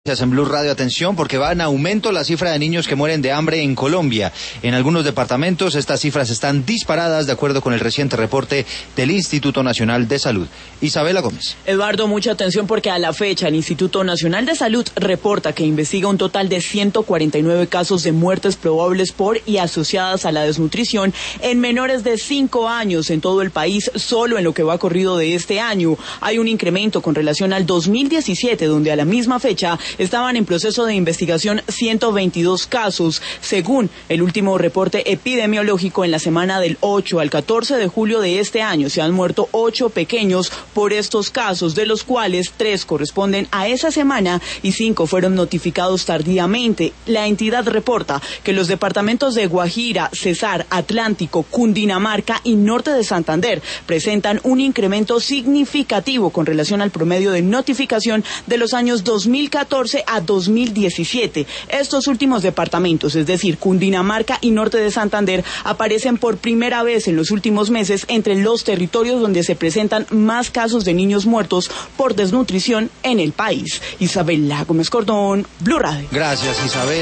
En Blue Radio, atención, porque va en aumento la cifra de niños que mueren de hambre en Colombia. En algunos departamentos estas cifras están disparadas de acuerdo con el reciente reporte del Instituto Nacional de Salud. Isabela Gómez. Eduardo, mucha atención porque a la fecha el Instituto Nacional de Salud reporta que investiga un total de 149 casos de muertes probables por y asociadas a la desnutrición en menores de 5 años en todo el país. Solo en lo que va corrido de este año hay un incremento con relación al 2017, donde a la misma fecha estaban en proceso de investigación 122 casos. Según el último reporte epidemiológico, en la semana del 8 al 14 de julio de este año se han muerto 8 pequeños por estos casos, de los cuales 3 corresponden a esa semana y 5 fueron notificados tardíamente. La entidad reporta que los departamentos de Guajira, Cesar, Atlántico, Cundinamarca y Norte de Santander presentan un incremento significativo con relación al promedio de notificación de los años 2014 a 2017. Estos últimos departamentos, es decir, Cundinamarca y Norte de Santander, aparecen por primera vez en los últimos meses entre los territorios donde se presentan más casos de niños muertos por desnutrición en el país. Isabela Gómez Cordón, Blue Radio. Gracias, Isabel.